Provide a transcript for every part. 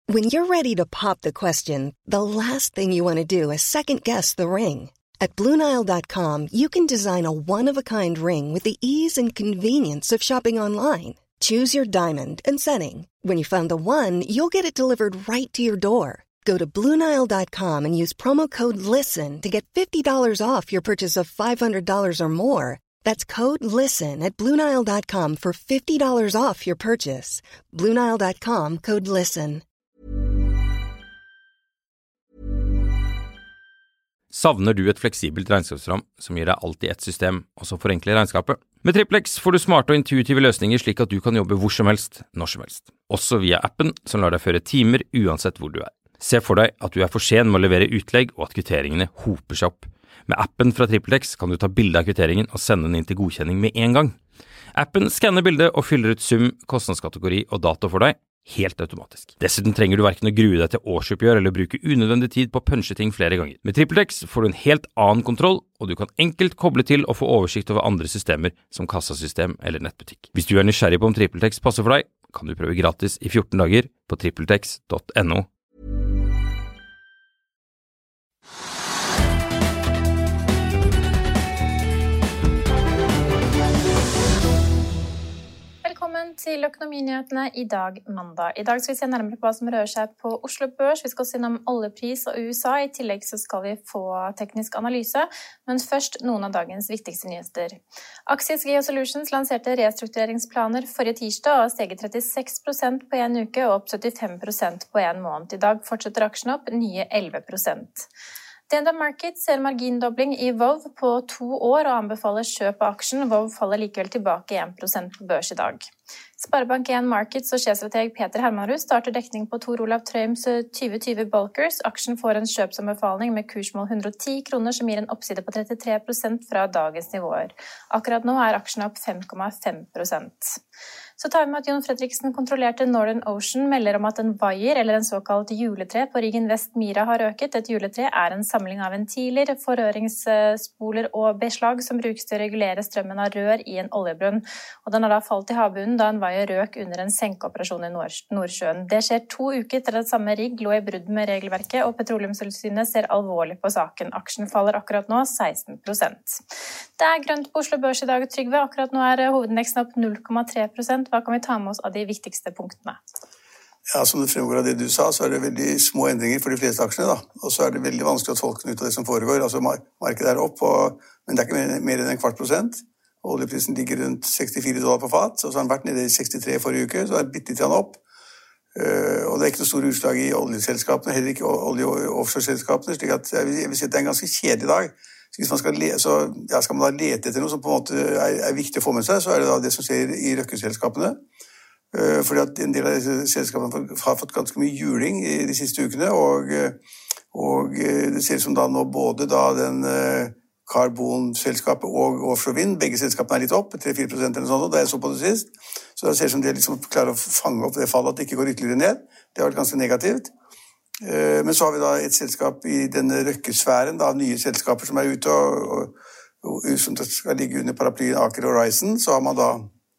When you're ready to pop the question, the last thing you want to do is second-guess the ring. At BlueNile.com, you can design a one-of-a-kind ring with the ease and convenience of shopping online. Choose your diamond and setting. When you find the one, you'll get it delivered right to your door. Go to BlueNile.com and use promo code LISTEN to get $50 off your purchase of $500 or more. That's code LISTEN at BlueNile.com for $50 off your purchase. BlueNile.com, code LISTEN. Savner du et fleksibelt regnskapsprogram som gir deg alt i ett system, og som forenkler regnskapet? Med TrippelX får du smarte og intuitive løsninger slik at du kan jobbe hvor som helst, når som helst. Også via appen som lar deg føre timer uansett hvor du er. Se for deg at du er for sen med å levere utlegg og at kvitteringene hoper seg opp. Med appen fra TrippelX kan du ta bilde av kvitteringen og sende den inn til godkjenning med en gang. Appen skanner bildet og fyller ut sum, kostnadskategori og dato for deg, helt automatisk. Dessuten trenger du hverken å grue deg til årsoppgjør eller bruke unødvendig tid på å punche ting flere ganger. Med TrippelX får du en helt annen kontroll, og du kan enkelt koble til og få oversikt over andre systemer som kassasystem eller nettbutikk. Hvis du er nysgjerrig på om TrippelX passer for deg, kan du prøve gratis i 14 dager på trippeltex.no. Velkommen til Økonominyhetene i dag mandag. I dag skal vi se nærmere på hva som rører seg på Oslo Børs. Vi skal se innom oljepris og USA. I tillegg så skal vi få teknisk analyse. Men først noen av dagens viktigste nyheter. Axies Geosolutions lanserte restruktureringsplaner forrige tirsdag og har steget 36% på en uke og opp 75% på en måned. I dag fortsetter aksjen opp nye 11%. DNB Markets ser margindobling i VOV på 2 år og anbefaler kjøp av aksjen. VOV faller likevel tilbake 1% på børs i dag. Sparebank 1 Markets og sjefstrateg Peter Hermanrud starter dekning på Tor Olav Trøims 2020 Bulkers. Aksjen får en kjøpsanbefaling med kursmål 110 kroner som gir en oppside på 33% fra dagens nivåer. Akkurat nå er aksjen opp 5,5%. Så tar vi med at Jon Fredriksen kontrollerte Northern Ocean melder om at en vaier eller en såkalt juletre på riggen Vest Mira har øket. Et juletre er en samling av ventiler, forrøringsspoler og beslag som brukes til å regulere strømmen av rør i en oljebrønn. Og den har da falt i havbunnen da en vaier røk under en senkeoperasjon i Nordsjøen. Det skjer 2 uker etter at samme rigg lå i brudd med regelverket, og Petroleumstilsynet ser alvorlig på saken. Aksjen faller akkurat nå 16%. Det er grønt på Oslo Børs i dag, Trygve. Akkurat nå er hovedindeksen opp 0,3%. Hva kan vi ta med oss av de viktigste punktene? Ja, som det fremgår av det du sa, så er det veldig små endringer for de fleste aksjene, da. Og så er det veldig vanskelig å tolke ut av det som foregår. Altså, markedet er opp, men det er ikke mer enn 0,25%. Oljeprisen ligger rundt $64 på fat, og så har den vært nede i 63 forrige uke, så er det bitte litt opp. Og det er ikke noe store utslag i oljeselskapene, heller ikke olje- og offshore-selskapene, slik at jeg vil si at det er en ganske kjedelig dag. Så hvis man skal man da lete etter noe som på en måte er viktig å få med seg, så er det da det som skjer i røkkeselskapene. Fordi at en del av disse selskapene har fått ganske mye juling i de siste ukene, og det ser ut som da nå både da den karbonselskapet og offshore vind, begge selskapene er litt opp, 3-4% eller sånn, og det er så på det sist. Så det ser ut som de liksom klarer å fange opp det fallet at det ikke går ytterligere ned. Det har vært ganske negativt. Men så har vi da et selskap i denne røkkesfæren av nye selskaper som er ute og som skal ligge under paraplyen Aker Horizon. Så har man da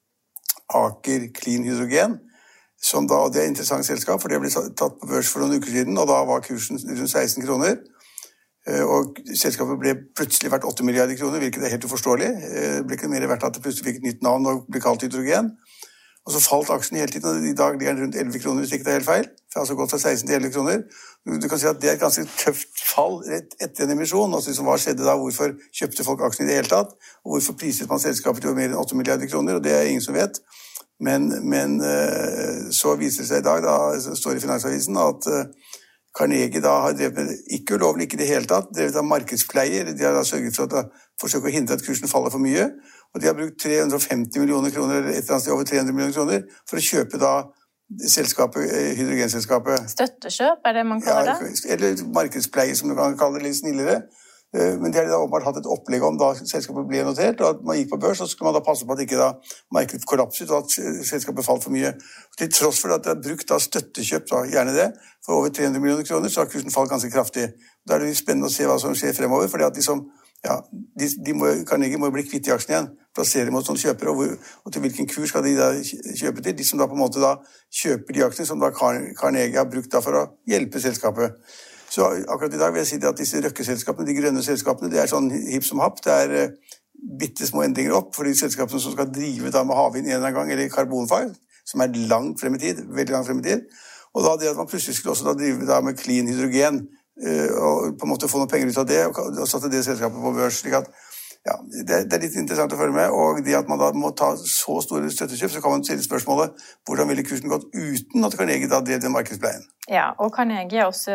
Aker Clean Hydrogen, som da, og det er et interessant selskap, for det ble tatt på børs for noen uker siden, og da var kursen rundt 16 kroner. Og selskapet ble plutselig verdt 8 milliarder kroner, hvilket er helt uforståelig. Det ble ikke mer verdt at det plutselig fikk et nytt navn og ble kalt hydrogen. Og så falt aksjen hele tiden, og i dag ligger den rundt 11 kroner, hvis ikke det er helt feil. Det har altså gått fra 16 til 11 kroner. Du kan si at det er et ganske tøft fall rett etter en emisjon. Og så hva skjedde da? Hvorfor kjøpte folk aksjen i det hele tatt? Og hvorfor priset man selskapet til mer enn 8 milliarder kroner? Og det er ingen som vet. Men så viser det seg i dag, da står det i Finansavisen, at Carnegie da har drevet med ikke ulovlig, ikke det hele tatt, drevet av markedspleier. De har da sørget for å forsøke å hindre at kursen faller for mye. Og de har brukt 350 millioner kroner, eller et eller annet sted over 300 millioner kroner, for å kjøpe da selskapet, hydrogenselskapet. Støttekjøp, er det man kaller det? Ja, eller markedspleie, som du kan kalle det litt snillere. Men de har da åpenbart hatt et opplegg om da selskapet ble notert, og at man gikk på børs, så skulle man da passe på at ikke da markedet kollapset, og at selskapet falt for mye. Til tross for at de har brukt da støttekjøp, da, gjerne det, for over 300 millioner kroner, så har kursen falt ganske kraftig. Da er det spennende å se hva som skjer fremover, fordi at Ja, Carnegie må bli kvitt I aksjen igjen, plassere mot sånne kjøpere, og til hvilken kurs skal de da kjøpe til? De som da på en måte da kjøper de aksjene som da Carnegie har brukt da for å hjelpe selskapet. Så akkurat I dag vil jeg si at disse røkkeselskapene, de grønne selskapene, det sånn hipp som happ, det bitte små endringer opp for de selskapene som skal drive da med havvind en eller annen gang, eller karbonfang, som langt frem I tid, veldig langt frem I tid. Og da det at man plutselig skulle også da drive da med clean hydrogen, og på en måte få noen penger ut av det, og satte det selskapet på børs, slik at ja, det litt interessant å følge med, og det at man da må ta så store støttekjøp, så kan man stille spørsmålet, hvordan ville kursen gått uten at Carnegie da drev den markedspleien? Ja, og Carnegie også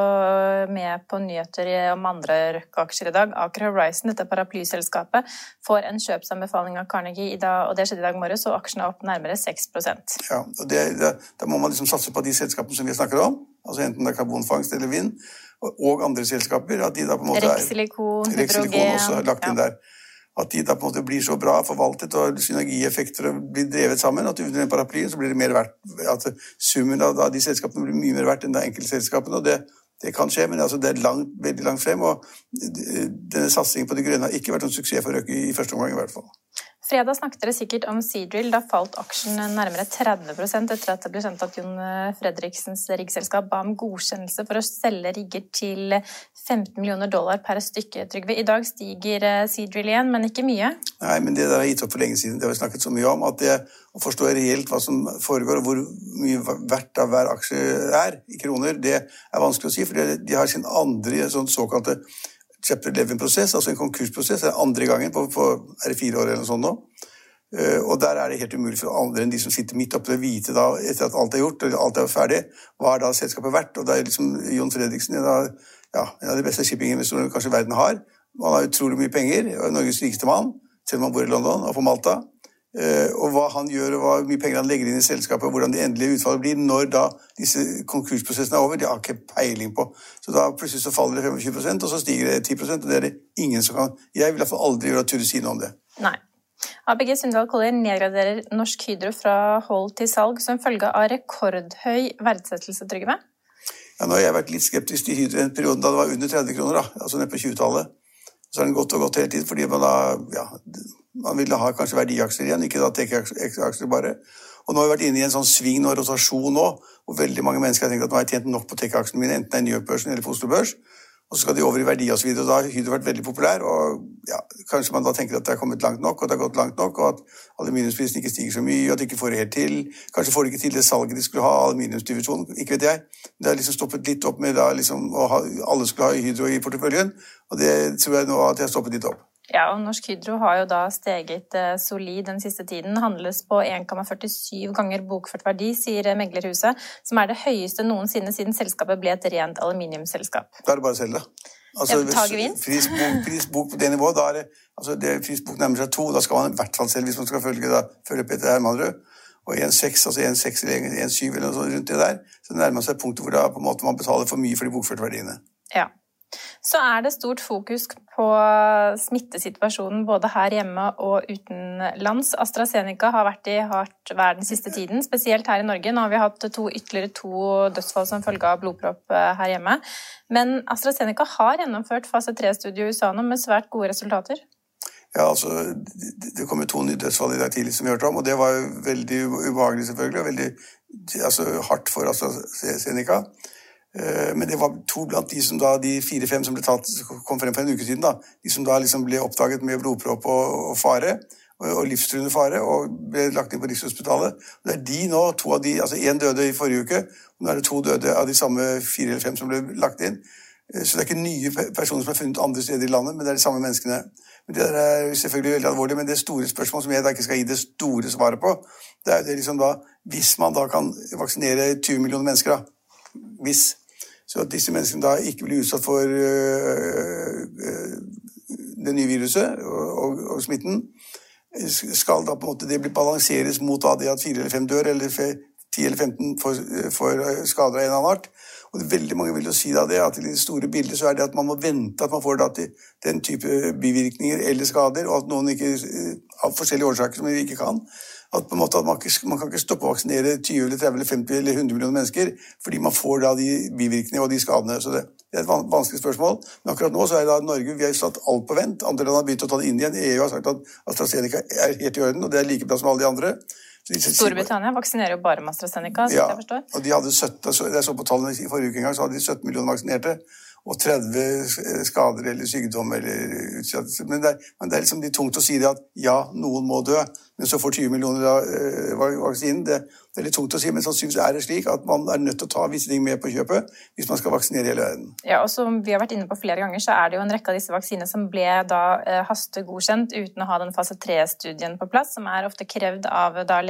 med på nyheter om andre røkkeaksjer I dag. Aker Horizon, dette paraplyselskapet, får en kjøpsanbefaling av Carnegie I dag, og det skjedde I dag morges, og aksjene opp nærmere 6%. Ja, og da må man liksom satse på de selskapene som vi snakker om, altså enten det karbonfangst eller vind, og andre selskaper, at de da på en måte Reksilikon, hydrogen, også lagt inn der. At de da på en måte blir så bra forvaltet, og synergieffekter blir drevet sammen, at under den paraplyen så blir det mer verdt, at summen av de selskapene blir mye mer verdt enn de enkelte selskapene, og det kan skje, men altså det veldig langt frem, og denne satsingen på de grønne har ikke vært en suksess for Røkke I første omgang I hvert fall. Fredag snakket dere sikkert om Seadrill, da falt aksjen nærmere 30% etter at det ble kjent at Jon Fredriksens riggselskap ba om godkjennelse for å selge rigger til $15 millioner per stykke, Trygve. I dag stiger Seadrill igjen, men ikke mye. Nei, men det der har gitt opp for lenge siden. Det har vi snakket så mye om, at det å forstå reelt hva som foregår, og hvor mye verdt av hver aksje I kroner, det vanskelig å si, for de har sin andre såkalte Chapter 11-prosess, altså en konkursprosess, det andre gangen på 4 år eller noe sånt nå. Og der det helt umulig for andre enn de som sitter midt oppe å vite da, etter at alt gjort, eller alt ferdig, hva da selskapet verdt. Og det liksom Jon Fredriksen, en av de beste shippinginvestorene kanskje verden har. Han har utrolig mye penger, og Norges rikeste mann, selv om han bor I London og på Malta. Og hva han gjør, og hvor mye penger han legger inn I selskapet, og hvordan det endelige utfallet blir når da disse konkursprosessene over, de har ikke peiling på. Så da plutselig så faller det 25%, og så stiger det 10%, og det det ingen som kan. Jeg vil I hvert fall aldri gjøre turde si noe om det. Nei. ABG Sundal Collier nedgraderer Norsk Hydro fra hold til salg som følge av rekordhøy verdsettelse, Trygve? Ja, nå har jeg vært litt skeptisk til Hydro I en periode da det var under 30 kroner, da, altså nede på 20-tallet. Så den gått og gått hele tiden, fordi man da, man ville ha kanskje verdiaksjer igjen, ikke da tech-aksjer bare. Og nå har vi vært inne I en sånn sving og rotasjon nå, og veldig mange mennesker har tenkt at nå har jeg tjent nok på tech-aksjene mine, enten I New York-børsen eller på Oslo-børs, og så skal de over I verdi og så videre, og da har Hydro vært veldig populær, og kanskje man da tenker at det har kommet langt nok, og det har gått langt nok, og at aluminiumsprisen ikke stiger så mye, og at de ikke får det helt til. Kanskje får de ikke til det salget de skulle ha, aluminiumsdivisjonen, ikke vet jeg. Det har liksom stoppet litt opp med da, liksom, alle skulle ha Hydro I porteføljen, og det tror jeg nå at jeg har stoppet litt opp. Ja, og Norsk Hydro har jo da steget solid den siste tiden, handles på 1,47 ganger bokført verdi, sier Meglerhuset, som det høyeste noensinne siden selskapet ble et rent aluminiumsselskap. Da det bare å selge det. Altså, prisbok på det nivået, da det, altså prisbok nærmer seg 2, da skal man I hvert fall selge hvis man skal følge Peter Hermanrud. Og 1,6, altså 1,6 eller 1,7 eller noe sånt rundt det der, så nærmer man seg punktet hvor da på en måte man betaler for mye for de bokførte verdiene. Ja. Så det stort fokus på smittesituasjonen både her hjemme og utenlands. AstraZeneca har vært I hardt vær den siste tiden, spesielt her I Norge. Nå har vi hatt ytterligere 2 dødsfall som følge av blodpropp her hjemme. Men AstraZeneca har gjennomført fase 3-studie I USA nå med svært gode resultater. Ja, altså, det kom jo 2 nye dødsfall I dag tidlig som vi hørte om, og det var jo veldig ubehagelig selvfølgelig, og veldig hardt for AstraZeneca. Men det var 2 blant de som da, de 4-5 som kom frem for en uke siden da, de som da liksom ble oppdaget med blodpropp og fare, og livstruende fare, og ble lagt inn på Rikshospitalet. Det de nå, 2 av de, altså 1 døde I forrige uke, og nå det 2 døde av de samme 4 eller 5 som ble lagt inn. Så det ikke nye personer som funnet andre steder I landet, men det de samme menneskene. Men det selvfølgelig veldig alvorlig, men det store spørsmål som jeg da ikke skal gi det store svaret på, det det liksom da, hvis man da kan vaksinere 20 millioner mennesker da, så at disse menneskene da ikke blir utsatt for det nye viruset og smitten, skal da på en måte det bli balanseres mot det at 4 eller 5 dør, eller 10 eller 15 får skader av en annen art. Og det veldig mange vil jo si da det, at I det store bildet så det at man må vente at man får da til den type bivirkninger eller skader, og at noen ikke, av forskjellige årsaker som vi ikke kan, at på en måte at man kan ikke stoppe å vaksinere 20 eller 30 eller 50 eller 100 millioner mennesker, fordi man får da de bivirkningene og de skadene. Så det Det et vanskelig spørsmål. Men akkurat nå så det da Norge, vi har satt alt på vent. Andre land har begynt å ta det inn igjen. EU har sagt at AstraZeneca helt i orden, og det like bra som alle de andre. Storbritannia vaksinerer jo bare med AstraZeneca, så jeg forstår. Og de hadde 17, jeg så på tallene i forrige uke en gang, så hadde de 17 millioner vaksinerte. Og 30 skader eller sykdom eller utsettelse. Men det er liksom litt tungt å si det at ja, noen må dø, men så får 20 millioner av vaksinen. Det er litt tungt å si, men sannsynligvis det slik at man nødt til å ta visse ting med på kjøpet hvis man skal vaksinere hele verden. Ja, og som vi har vært inne på flere ganger, så det jo en rekke av disse vaksinene som ble da hastegodkjent uten å ha den fase 3-studien på plass, som ofte krevd av da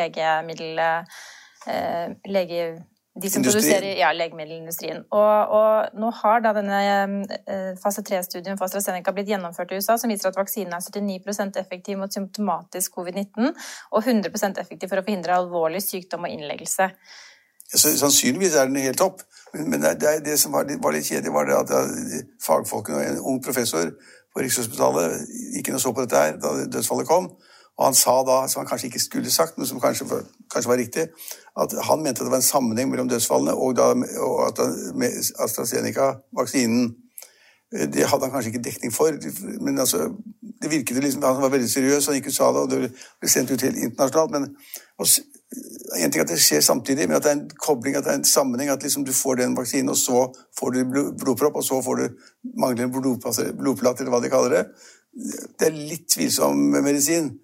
de som produserer legemiddelindustrien. Og nå har da denne fase 3-studien for AstraZeneca blitt gjennomført i USA, som viser at vaksinen 79% effektiv mot symptomatisk covid-19, og 100% effektiv for å forhindre alvorlig sykdom og innleggelse. Så, sannsynligvis den helt topp, men det som var litt kjedelig var det at fagfolkene og en ung professor på Rikshospitalet gikk inn og så på dette her da dødsfallet kom, og han sa da, som han kanskje ikke skulle sagt, men som kanskje var riktig, at han mente det var en sammenheng mellom dødsfallene og at AstraZeneca-vaksinen, det hadde han kanskje ikke dekning for, men altså, det virket liksom, han var veldig seriøs, han gikk ut og sa det, og det ble sendt ut helt internasjonalt, men en ting at det skjer samtidig, men at det en kobling, at det en sammenheng, at liksom du får den vaksinen, og så får du blodpropp, og så får du manglende blodplatt, eller hva de kaller det. Det litt tvilsom medisin.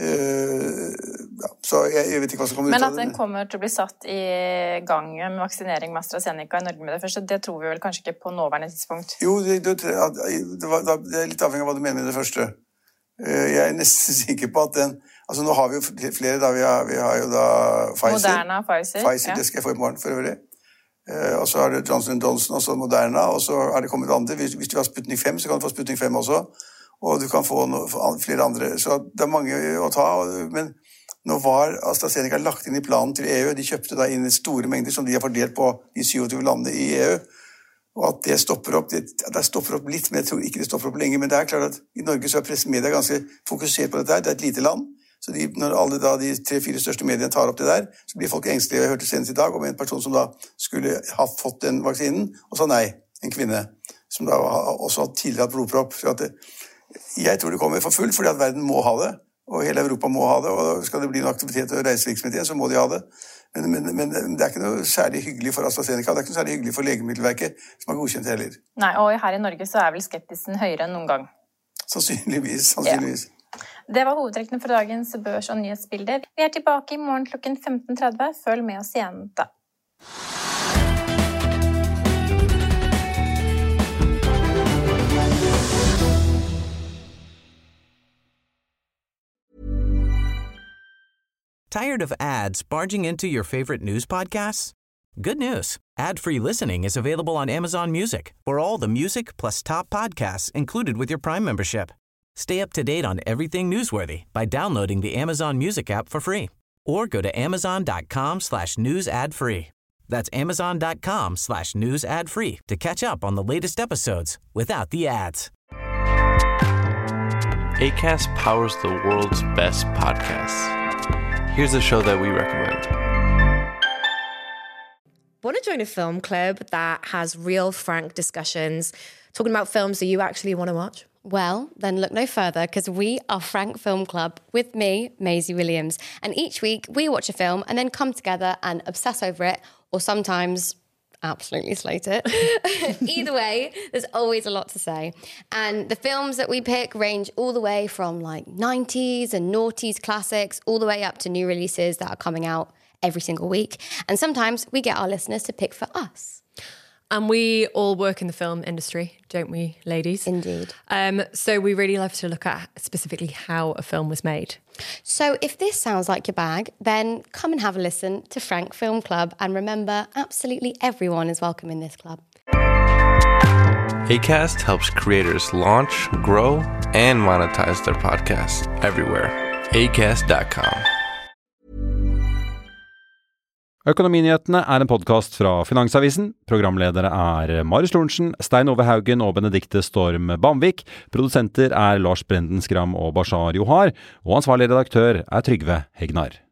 Så jeg vet ikke hva som kommer ut av det. Men at den kommer til å bli satt i gang med vaksinering med AstraZeneca i Norge med det første, det tror vi vel kanskje ikke på nåværende tidspunkt? Jo, det litt avhengig av hva du mener med det første. Jeg nesten sikker på at den, altså nå har vi jo flere da, vi har jo da Pfizer. Moderna, Pfizer. Det skal jeg få i morgen for øvrig. Og så det Johnson & Johnson, og så Moderna, og så det kommet andre. Hvis du har Sputnik 5, så kan du få Sputnik 5 også. Og du kan få flere andre, så det mange å ta, men nå var AstraZeneca lagt inn i planen til EU, de kjøpte da inn store mengder som de har fordelt på de 27 landene i EU, og at det stopper opp, det stopper opp litt, men jeg tror ikke det stopper opp lenge, men det klart at i Norge så pressemedia ganske fokusert på dette her, det et lite land, så når alle da de 3-4 største mediene tar opp det der, så blir folk engstelige. Jeg hørte senest i dag om en person som da skulle ha fått den vaksinen, og sa nei, en kvinne, som da også tidligere hatt blodpropp, så at jeg tror det kommer for fullt, fordi at verden må ha det, og hele Europa må ha det, og skal det bli noen aktivitet og reisevirksomhet igjen, så må de ha det. Men det ikke noe særlig hyggelig for AstraZeneca, det ikke noe særlig hyggelig for Legemiddelverket, som har godkjent heller. Nei, og her i Norge så vel skeptisen høyere enn noen gang. Sannsynligvis. Ja. Det var hovedtrekkene for dagens børs- og nyhetsbilde. Vi tilbake i morgen klokken 15:30. Følg med oss igjen da. Tired of ads barging into your favorite news podcasts? Good news. Ad-free listening is available on Amazon Music for all the music plus top podcasts included with your Prime membership. Stay up to date on everything newsworthy by downloading the Amazon Music app for free or go to amazon.com/news ad free. That's amazon.com/news ad free to catch up on the latest episodes without the ads. Acast powers the world's best podcasts. Here's a show that we recommend. Want to join a film club that has real, frank discussions, talking about films that you actually want to watch? Well, then look no further, because we are Frank Film Club with me, Maisie Williams. And each week we watch a film and then come together and obsess over it, or sometimes absolutely slate it. Either way, there's always a lot to say. And the films that we pick range all the way from like 90s and noughties classics, all the way up to new releases that are coming out every single week. And sometimes we get our listeners to pick for us. And we all work in the film industry, don't we, ladies? Indeed. So we really love to look at specifically how a film was made. So if this sounds like your bag, then come and have a listen to Frank Film Club. And remember, absolutely everyone is welcome in this club. Acast helps creators launch, grow, and monetize their podcasts everywhere. Acast.com. Økonominyhetene en podcast fra Finansavisen. Programledere Marius Lorentzen, Stein Ove Haugen og Benedikte Storm Bamvik. Produsenter Lars Brenden Skram og Bashar Johar. Og ansvarlig redaktør Trygve Hegnar.